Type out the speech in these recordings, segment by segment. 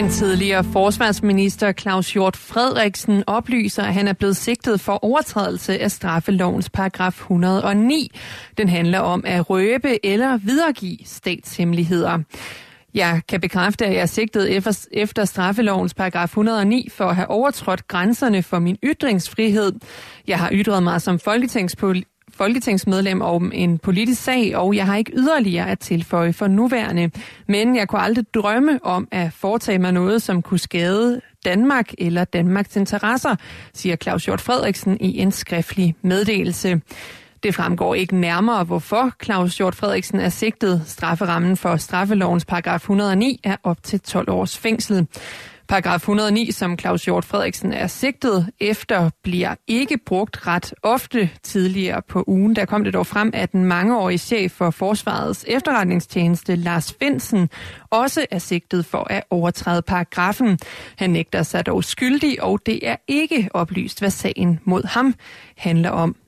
Den tidligere forsvarsminister Claus Hjort Frederiksen oplyser, at han er blevet sigtet for overtrædelse af straffelovens paragraf 109. Den handler om at røbe eller videregive statshemmeligheder. Jeg kan bekræfte, at jeg er sigtet efter straffelovens paragraf 109 for at have overtrådt grænserne for min ytringsfrihed. Jeg har ytret mig som folketingsmedlem om en politisk sag, og jeg har ikke yderligere at tilføje for nuværende. Men jeg kunne aldrig drømme om at foretage mig noget, som kunne skade Danmark eller Danmarks interesser, siger Claus Hjort Frederiksen i en skriftlig meddelelse. Det fremgår ikke nærmere, hvorfor Claus Hjort Frederiksen er sigtet. Strafferammen for straffelovens paragraf 109 er op til 12 års fængsel. Paragraf 109, som Claus Hjort Frederiksen er sigtet efter, bliver ikke brugt ret ofte. Tidligere på ugen, der kom det dog frem, at den mangeårige chef for Forsvarets efterretningstjeneste, Lars Findsen, også er sigtet for at overtræde paragrafen. Han nægter sig dog skyldig, og det er ikke oplyst, hvad sagen mod ham handler om.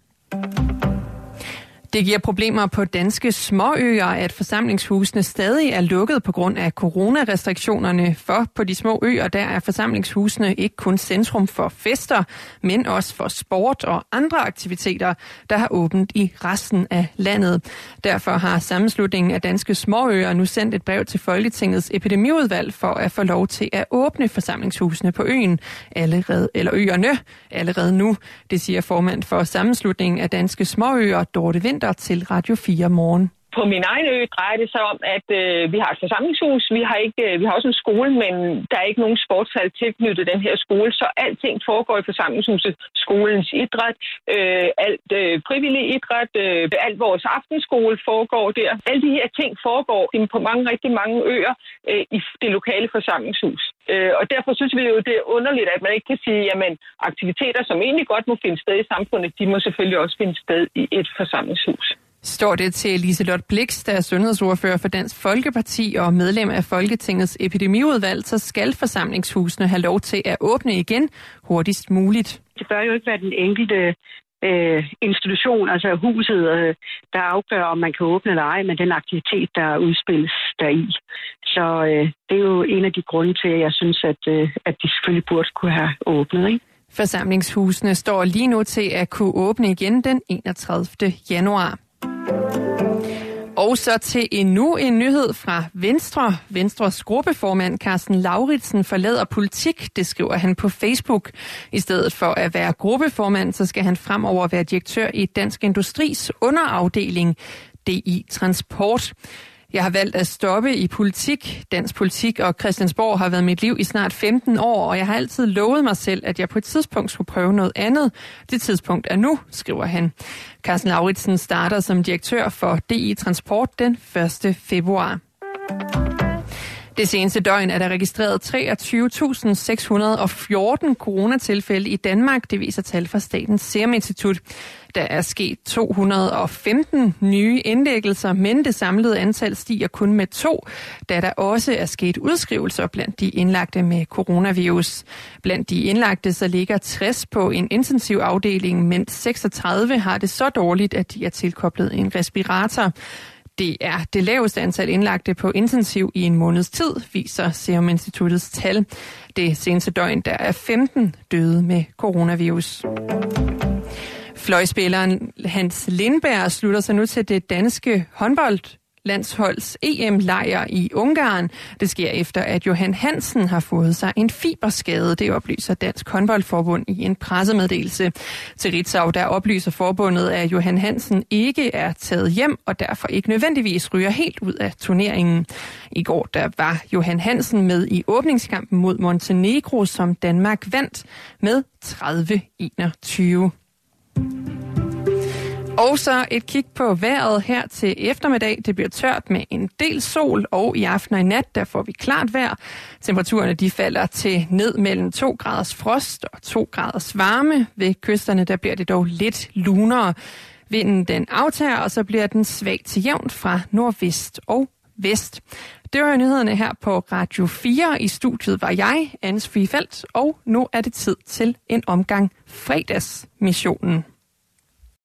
Det giver problemer på danske småøer, at forsamlingshusene stadig er lukket på grund af coronarestriktionerne. For på de små øer, der er forsamlingshusene ikke kun centrum for fester, men også for sport og andre aktiviteter, der har åbent i resten af landet. Derfor har sammenslutningen af danske småøer nu sendt et brev til Folketingets epidemiudvalg for at få lov til at åbne forsamlingshusene på øerne allerede nu. Det siger formand for sammenslutningen af danske småøer, Dorte Vind, til Radio 4 morgen. På min egen ø drejer det sig om, at vi har et forsamlingshus. Vi har også en skole, men der er ikke nogen sportshal tilknyttet den her skole, så alting foregår i forsamlingshuset. Skolens idræt, alt frivillig idræt, alt vores aftenskole foregår der. Alle de her ting foregår på rigtig mange øer i det lokale forsamlingshus. Og derfor synes vi jo, det er underligt, at man ikke kan sige, at aktiviteter, som egentlig godt må finde sted i samfundet, de må selvfølgelig også finde sted i et forsamlingshus. Står det til Liselott Blixt, der er sundhedsordfører for Dansk Folkeparti og medlem af Folketingets epidemiudvalg, så skal forsamlingshusene have lov til at åbne igen hurtigst muligt. Det bør jo ikke være den enkelte institution, altså huset, der afgør, om man kan åbne eller ej, men den aktivitet, der udspilles deri. Så det er jo en af de grunde til, at jeg synes, at de selvfølgelig burde kunne have åbnet, ikke? Forsamlingshusene står lige nu til at kunne åbne igen den 31. januar. Og så til endnu en nyhed fra Venstre. Venstres gruppeformand Karsten Lauritsen forlader politik, det skriver han på Facebook. I stedet for at være gruppeformand, så skal han fremover være direktør i Dansk Industris underafdeling, DI Transport. Jeg har valgt at stoppe i politik. Dansk politik og Christiansborg har været mit liv i snart 15 år, og jeg har altid lovet mig selv, at jeg på et tidspunkt skulle prøve noget andet. Det tidspunkt er nu, skriver han. Karsten Lauritsen starter som direktør for DI Transport den 1. februar. Det seneste døgn er der registreret 23.614 coronatilfælde i Danmark, det viser tal fra Statens Serum Institut. Der er sket 215 nye indlæggelser, men det samlede antal stiger kun med 2, da der også er sket udskrivelser blandt de indlagte med coronavirus. Blandt de indlagte så ligger 60 på en intensiv afdeling, mens 36 har det så dårligt, at de er tilkoblet en respirator. Det er det laveste antal indlagte på intensiv i en måneds tid, viser Serum Instituttets tal. Det seneste døgn, der er 15 døde med coronavirus. Fløjspilleren Hans Lindberg slutter sig nu til det danske håndboldlandsholds EM-lejr i Ungarn. Det sker efter, at Johan Hansen har fået sig en fiberskade. Det oplyser Dansk Håndboldforbund i en pressemeddelelse. Til Ritzau, der oplyser forbundet, at Johan Hansen ikke er taget hjem og derfor ikke nødvendigvis ryger helt ud af turneringen. I går der var Johan Hansen med i åbningskampen mod Montenegro, som Danmark vandt med 30-21. Og så et kig på vejret her til eftermiddag. Det bliver tørt med en del sol, og i aften og i nat, der får vi klart vejr. Temperaturerne de falder til ned mellem 2 graders frost og 2 graders varme. Ved kysterne, der bliver det dog lidt lunere. Vinden den aftager, og så bliver den svag til jævnt fra nordvest og vest. Det var nyhederne her på Radio 4. I studiet var jeg, Anne Sofie Feldt, og nu er det tid til en omgang fredagsmissionen.